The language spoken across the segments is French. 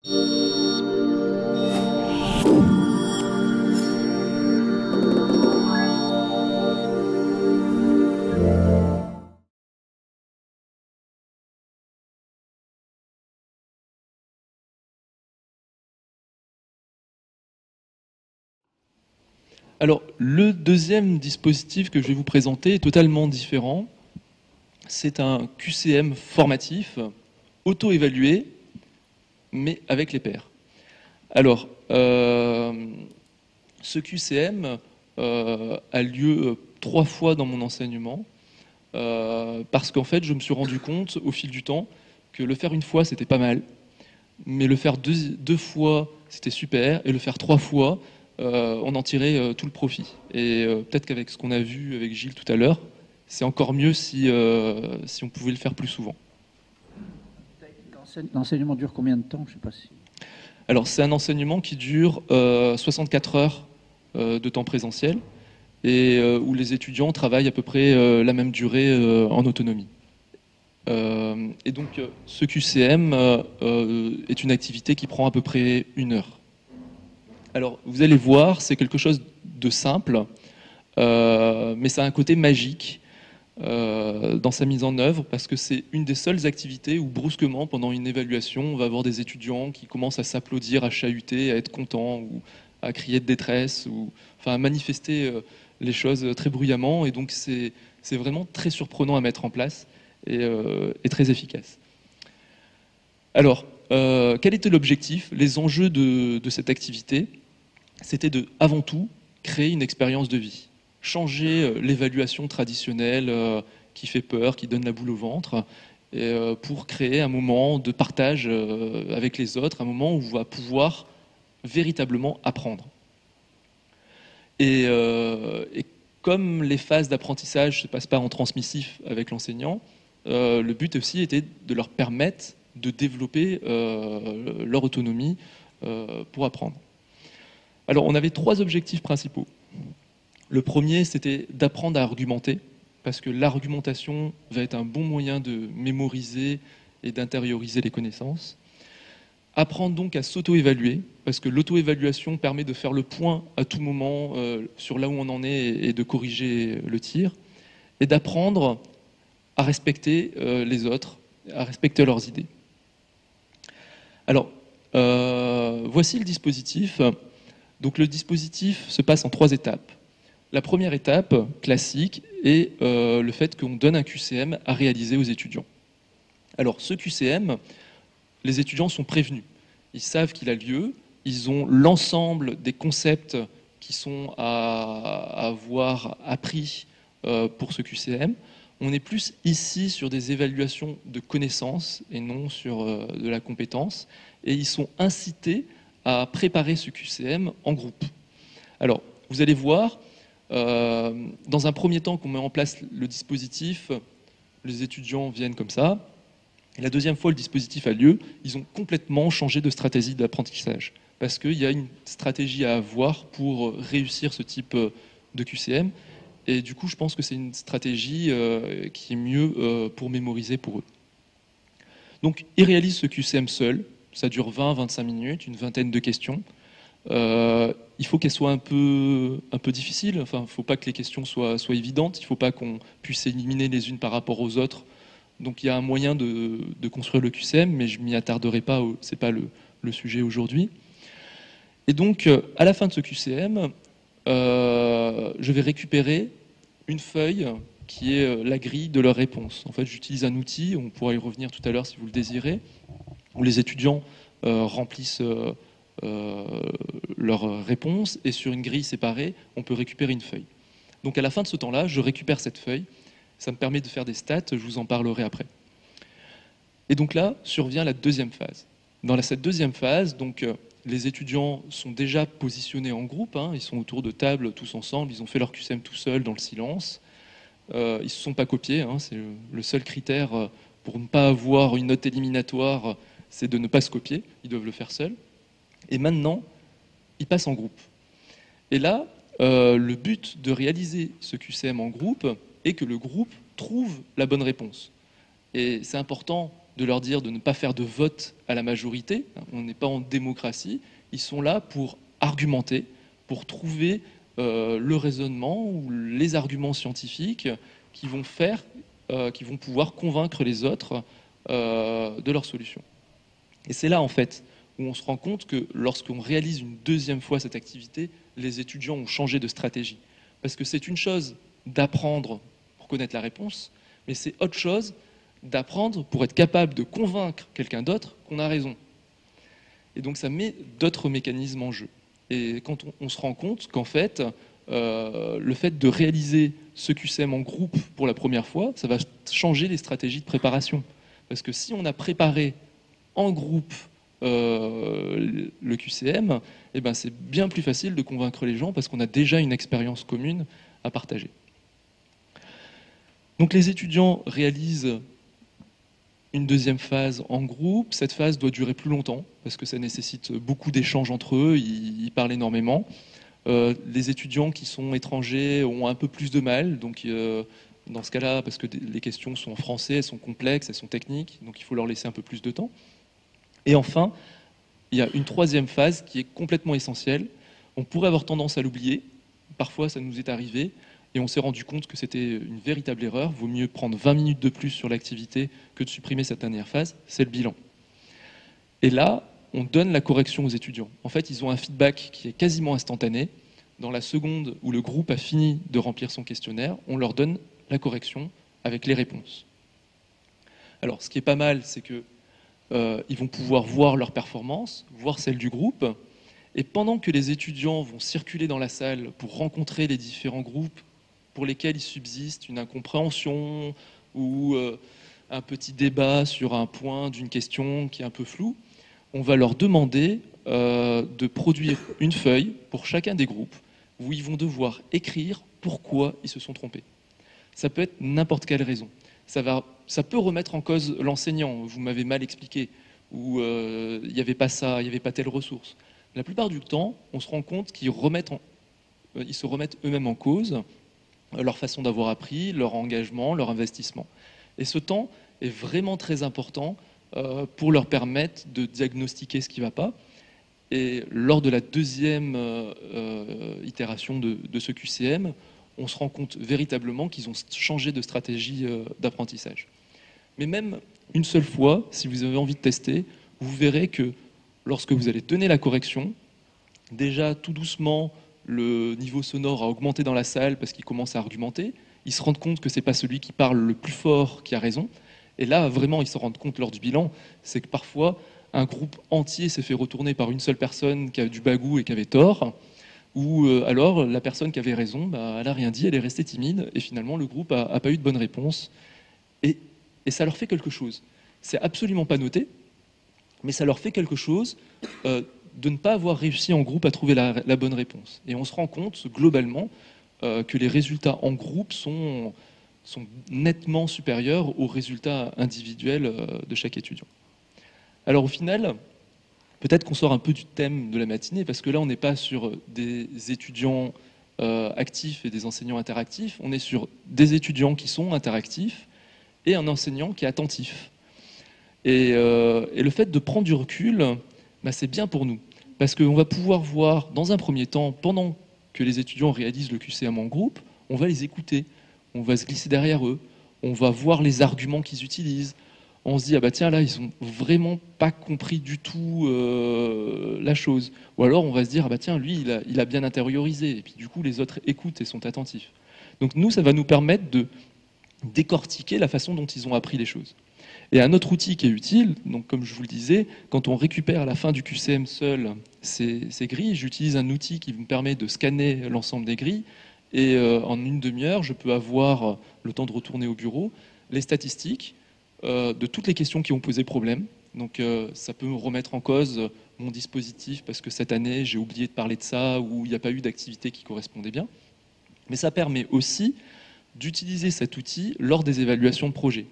Alors, le deuxième dispositif que je vais vous présenter est totalement différent. C'est un QCM formatif, auto-évalué, mais avec les pairs. Alors, ce QCM a lieu 3 fois dans mon enseignement, parce qu'en fait, je me suis rendu compte au fil du temps que le faire une fois, c'était pas mal, mais le faire deux fois, c'était super, et le faire 3 fois, on en tirait tout le profit. Et peut-être qu'avec ce qu'on a vu avec Gilles tout à l'heure, c'est encore mieux si on pouvait le faire plus souvent. L'enseignement dure combien de temps? Je sais pas si... Alors, c'est un enseignement qui dure 64 heures de temps présentiel et où les étudiants travaillent à peu près la même durée en autonomie. Et donc, ce QCM est une activité qui prend à peu près 1 heure. Alors, vous allez voir, c'est quelque chose de simple, mais ça a un côté magique dans sa mise en œuvre, parce que c'est une des seules activités où brusquement, pendant une évaluation, on va avoir des étudiants qui commencent à s'applaudir, à chahuter, à être contents, ou à crier de détresse, ou enfin à manifester les choses très bruyamment. Et donc c'est vraiment très surprenant à mettre en place et très efficace. Alors, quel était l'objectif? Les enjeux de cette activité, c'était de, avant tout, créer une expérience de vie. Changer l'évaluation traditionnelle qui fait peur, qui donne la boule au ventre, pour créer un moment de partage avec les autres, un moment où on va pouvoir véritablement apprendre. Et comme les phases d'apprentissage ne se passent pas en transmissif avec l'enseignant, le but aussi était de leur permettre de développer leur autonomie pour apprendre. Alors, on avait 3 objectifs principaux. Le premier, c'était d'apprendre à argumenter, parce que l'argumentation va être un bon moyen de mémoriser et d'intérioriser les connaissances. Apprendre donc à s'auto-évaluer, parce que l'auto-évaluation permet de faire le point à tout moment sur là où on en est et de corriger le tir. Et d'apprendre à respecter les autres, à respecter leurs idées. Alors, voici le dispositif. Donc le dispositif se passe en 3 étapes. La première étape, classique, est le fait qu'on donne un QCM à réaliser aux étudiants. Alors ce QCM, les étudiants sont prévenus. Ils savent qu'il a lieu, ils ont l'ensemble des concepts qui sont à avoir appris pour ce QCM. On est plus ici sur des évaluations de connaissances et non sur de la compétence. Et ils sont incités à préparer ce QCM en groupe. Alors, vous allez voir, dans un premier temps qu'on met en place le dispositif, les étudiants viennent comme ça. Et la deuxième fois le dispositif a lieu, ils ont complètement changé de stratégie d'apprentissage. Parce qu'il y a une stratégie à avoir pour réussir ce type de QCM. Et du coup, je pense que c'est une stratégie qui est mieux pour mémoriser pour eux. Donc, ils réalisent ce QCM seuls. Ça dure 20-25 minutes, une vingtaine de questions. Il faut qu'elles soient un peu difficiles. Enfin, il ne faut pas que les questions soient évidentes. Il ne faut pas qu'on puisse éliminer les unes par rapport aux autres. Donc il y a un moyen de construire le QCM, mais je ne m'y attarderai pas, ce n'est pas le sujet aujourd'hui. Et donc, à la fin de ce QCM, je vais récupérer une feuille qui est la grille de leurs réponses. En fait, j'utilise un outil, on pourra y revenir tout à l'heure si vous le désirez, où les étudiants remplissent leurs réponses, et sur une grille séparée, on peut récupérer une feuille. Donc à la fin de ce temps-là, je récupère cette feuille, ça me permet de faire des stats, je vous en parlerai après. Et donc là, survient la deuxième phase. Dans cette deuxième phase, donc, les étudiants sont déjà positionnés en groupe, ils sont autour de table tous ensemble, ils ont fait leur QCM tout seuls dans le silence, ils ne se sont pas copiés, c'est le seul critère pour ne pas avoir une note éliminatoire, c'est de ne pas se copier, ils doivent le faire seuls. Et maintenant, ils passent en groupe. Et là, le but de réaliser ce QCM en groupe est que le groupe trouve la bonne réponse. Et c'est important de leur dire de ne pas faire de vote à la majorité. On n'est pas en démocratie. Ils sont là pour argumenter, pour trouver le raisonnement ou les arguments scientifiques qui vont qui vont pouvoir convaincre les autres de leur solution. Et c'est là, en fait, où on se rend compte que lorsqu'on réalise une deuxième fois cette activité, les étudiants ont changé de stratégie. Parce que c'est une chose d'apprendre pour connaître la réponse, mais c'est autre chose d'apprendre pour être capable de convaincre quelqu'un d'autre qu'on a raison. Et donc ça met d'autres mécanismes en jeu. Et quand on se rend compte qu'en fait, le fait de réaliser ce QCM en groupe pour la première fois, ça va changer les stratégies de préparation. Parce que si on a préparé en groupe le QCM, eh ben c'est bien plus facile de convaincre les gens parce qu'on a déjà une expérience commune à partager. Donc les étudiants réalisent une deuxième phase en groupe. Cette phase doit durer plus longtemps parce que ça nécessite beaucoup d'échanges entre eux, ils parlent énormément. Les étudiants qui sont étrangers ont un peu plus de mal, donc dans ce cas-là, parce que les questions sont en français, elles sont complexes, elles sont techniques, donc il faut leur laisser un peu plus de temps. Et enfin, il y a une troisième phase qui est complètement essentielle. On pourrait avoir tendance à l'oublier, parfois ça nous est arrivé, et on s'est rendu compte que c'était une véritable erreur. Vaut mieux prendre 20 minutes de plus sur l'activité que de supprimer cette dernière phase, c'est le bilan. Et là, on donne la correction aux étudiants. En fait, ils ont un feedback qui est quasiment instantané. Dans la seconde où le groupe a fini de remplir son questionnaire, on leur donne la correction avec les réponses. Alors, ce qui est pas mal, c'est que ils vont pouvoir voir leur performance, voir celle du groupe, et pendant que les étudiants vont circuler dans la salle pour rencontrer les différents groupes pour lesquels il subsiste une incompréhension ou un petit débat sur un point d'une question qui est un peu floue, on va leur demander de produire une feuille pour chacun des groupes où ils vont devoir écrire pourquoi ils se sont trompés. Ça peut être n'importe quelle raison. Ça peut remettre en cause l'enseignant, vous m'avez mal expliqué, ou il n'y avait pas ça, il n'y avait pas telle ressource. La plupart du temps, on se rend compte qu'ils se remettent eux-mêmes en cause, leur façon d'avoir appris, leur engagement, leur investissement. Et ce temps est vraiment très important pour leur permettre de diagnostiquer ce qui ne va pas. Et lors de la deuxième itération de ce QCM, on se rend compte véritablement qu'ils ont changé de stratégie d'apprentissage. Mais même une seule fois, si vous avez envie de tester, vous verrez que lorsque vous allez donner la correction, déjà tout doucement, le niveau sonore a augmenté dans la salle parce qu'ils commencent à argumenter. Ils se rendent compte que ce n'est pas celui qui parle le plus fort qui a raison. Et là, vraiment, ils se rendent compte lors du bilan, c'est que parfois, un groupe entier s'est fait retourner par une seule personne qui a du bagou et qui avait tort, ou alors la personne qui avait raison, elle n'a rien dit, elle est restée timide, et finalement, le groupe n'a pas eu de bonne réponse. Et ça leur fait quelque chose. C'est absolument pas noté, mais ça leur fait quelque chose de ne pas avoir réussi en groupe à trouver la bonne réponse. Et on se rend compte, globalement, que les résultats en groupe sont nettement supérieurs aux résultats individuels de chaque étudiant. Alors au final, peut-être qu'on sort un peu du thème de la matinée, parce que là, on n'est pas sur des étudiants actifs et des enseignants interactifs, on est sur des étudiants qui sont interactifs et un enseignant qui est attentif. Et le fait de prendre du recul, c'est bien pour nous, parce qu'on va pouvoir voir, dans un premier temps, pendant que les étudiants réalisent le QCM en groupe, on va les écouter, on va se glisser derrière eux, on va voir les arguments qu'ils utilisent, on se dit, ah bah tiens, là, ils n'ont vraiment pas compris du tout la chose. Ou alors, on va se dire, ah bah tiens, lui, il a bien intériorisé. Et puis, du coup, les autres écoutent et sont attentifs. Donc, nous, ça va nous permettre de décortiquer la façon dont ils ont appris les choses. Et un autre outil qui est utile, donc comme je vous le disais, quand on récupère à la fin du QCM seul ces grilles, j'utilise un outil qui me permet de scanner l'ensemble des grilles. Et en une demi-heure, je peux avoir, le temps de retourner au bureau, les statistiques de toutes les questions qui ont posé problème. Donc ça peut me remettre en cause mon dispositif parce que cette année j'ai oublié de parler de ça ou il n'y a pas eu d'activité qui correspondait bien. Mais ça permet aussi d'utiliser cet outil lors des évaluations de projet.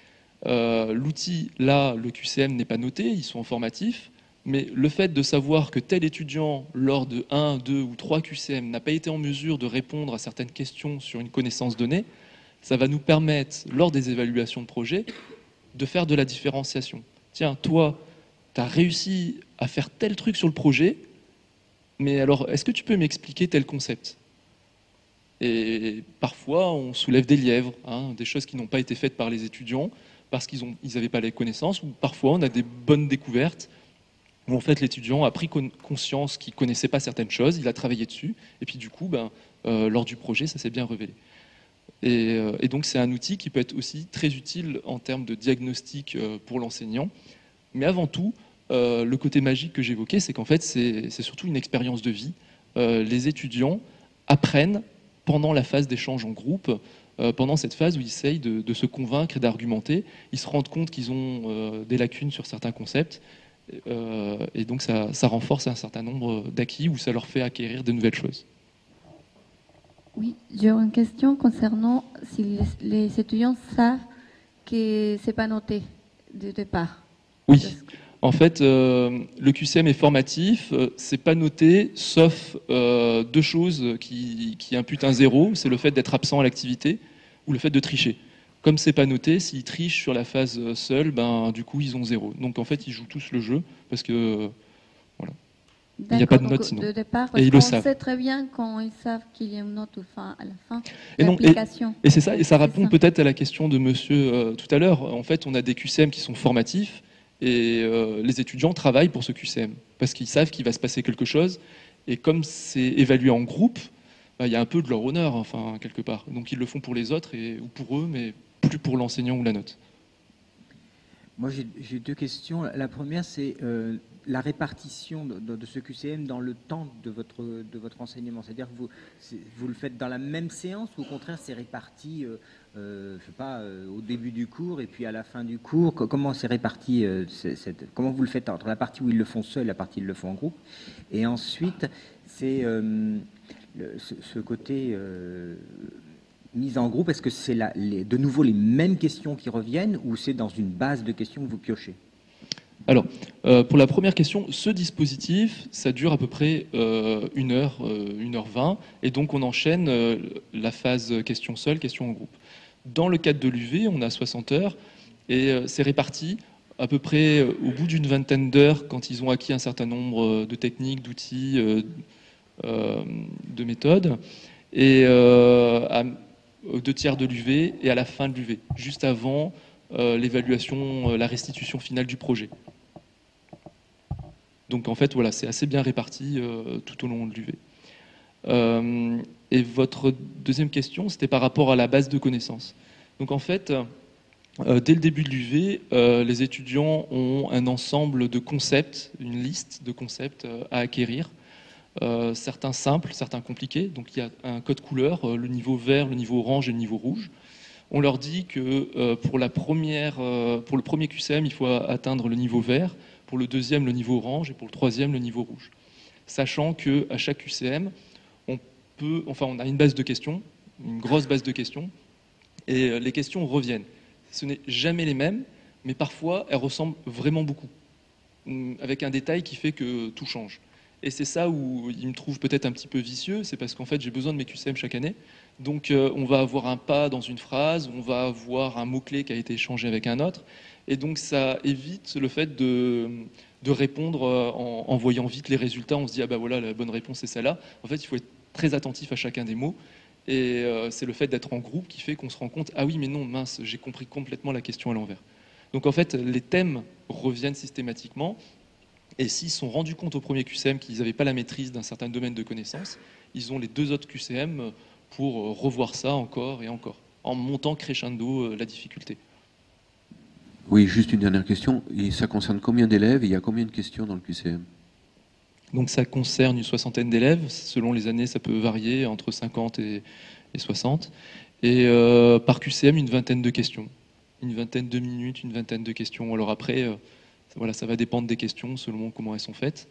L'outil, là, le QCM n'est pas noté, ils sont informatifs, mais le fait de savoir que tel étudiant, lors de 1, 2 ou 3 QCM, n'a pas été en mesure de répondre à certaines questions sur une connaissance donnée, ça va nous permettre, lors des évaluations de projet, de faire de la différenciation. Tiens, toi, tu as réussi à faire tel truc sur le projet, mais alors, est-ce que tu peux m'expliquer tel concept? Et parfois, on soulève des lièvres, hein, des choses qui n'ont pas été faites par les étudiants parce qu'ils n'avaient pas les connaissances, ou parfois on a des bonnes découvertes où en fait l'étudiant a pris conscience qu'il ne connaissait pas certaines choses, il a travaillé dessus, et puis du coup, lors du projet, ça s'est bien révélé. Et donc c'est un outil qui peut être aussi très utile en termes de diagnostic pour l'enseignant. Mais avant tout, le côté magique que j'évoquais, c'est qu'en fait c'est surtout une expérience de vie. Les étudiants apprennent pendant la phase d'échange en groupe, pendant cette phase où ils essayent de se convaincre et d'argumenter. Ils se rendent compte qu'ils ont des lacunes sur certains concepts, et donc ça renforce un certain nombre d'acquis ou ça leur fait acquérir de nouvelles choses. Oui, j'ai une question concernant si les étudiants savent que c'est pas noté de départ. Oui, en fait, le QCM est formatif, c'est pas noté, sauf deux choses qui imputent un 0, c'est le fait d'être absent à l'activité ou le fait de tricher. Comme c'est pas noté, s'ils trichent sur la phase seule, du coup ils ont 0. Donc en fait, ils jouent tous le jeu parce que voilà. Il n'y a pas de note sinon. De départ, parce et ils le savent. On sait très bien quand ils savent qu'il y a une note à la fin de l'application. Et c'est ça, et ça répond peut-être à la question de monsieur tout à l'heure. En fait, on a des QCM qui sont formatifs et les étudiants travaillent pour ce QCM parce qu'ils savent qu'il va se passer quelque chose. Et comme c'est évalué en groupe, il y a un peu de leur honneur, enfin, quelque part. Donc ils le font pour les autres ou pour eux, mais plus pour l'enseignant ou la note. Moi, j'ai deux questions. La première, c'est la répartition de ce QCM dans le temps de votre enseignement. C'est-à-dire que vous le faites dans la même séance ou au contraire, c'est réparti, je sais pas, au début du cours et puis à la fin du cours. Comment c'est réparti comment vous le faites entre la partie où ils le font seuls et la partie où ils le font en groupe? Et ensuite, c'est ce côté mise en groupe, est-ce que c'est de nouveau les mêmes questions qui reviennent ou c'est dans une base de questions que vous piochez? Alors, pour la première question, ce dispositif, ça dure à peu près 1 heure, 1h20, et donc on enchaîne la phase question seule, question en groupe. Dans le cadre de l'UV, on a 60 heures, et c'est réparti à peu près au bout d'une vingtaine d'heures, quand ils ont acquis un certain nombre de techniques, d'outils, de méthodes, et aux 2/3 de l'UV et à la fin de l'UV, juste avant l'évaluation, la restitution finale du projet. Donc en fait, voilà, c'est assez bien réparti tout au long de l'UV. Et votre deuxième question, c'était par rapport à la base de connaissances. Donc en fait, dès le début de l'UV, les étudiants ont un ensemble de concepts, une liste de concepts à acquérir. Certains simples, certains compliqués. Donc il y a un code couleur, le niveau vert, le niveau orange et le niveau rouge. On leur dit que pour le premier QCM, il faut atteindre le niveau vert, pour le deuxième, le niveau orange, et pour le troisième, le niveau rouge. Sachant qu'à chaque QCM, on a une base de questions, une grosse base de questions, et les questions reviennent. Ce n'est jamais les mêmes, mais parfois, elles ressemblent vraiment beaucoup, avec un détail qui fait que tout change. Et c'est ça où il me trouve peut-être un petit peu vicieux, c'est parce qu'en fait j'ai besoin de mes QCM chaque année. Donc on va avoir un pas dans une phrase, on va avoir un mot-clé qui a été échangé avec un autre. Et donc ça évite le fait de répondre en voyant vite les résultats. On se dit ah bah voilà, la bonne réponse c'est celle-là. En fait il faut être très attentif à chacun des mots. Et c'est le fait d'être en groupe qui fait qu'on se rend compte ah oui mais non mince, j'ai compris complètement la question à l'envers. Donc en fait les thèmes reviennent systématiquement. Et s'ils se sont rendus compte au premier QCM qu'ils n'avaient pas la maîtrise d'un certain domaine de connaissances, ils ont les 2 autres QCM pour revoir ça encore et encore, en montant crescendo la difficulté. Oui, juste une dernière question. Et ça concerne combien d'élèves et il y a combien de questions dans le QCM? Donc ça concerne une 60aine d'élèves. Selon les années, ça peut varier entre 50 et 60. Et par QCM, une vingtaine de questions. Une vingtaine de minutes, une vingtaine de questions. Alors après... voilà, ça va dépendre des questions selon comment elles sont faites.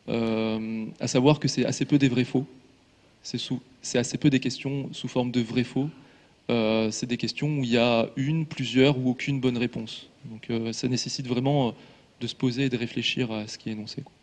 À savoir que c'est assez peu des vrais-faux. C'est assez peu des questions sous forme de vrais-faux. C'est des questions où il y a une, plusieurs ou aucune bonne réponse. Donc ça nécessite vraiment de se poser et de réfléchir à ce qui est énoncé.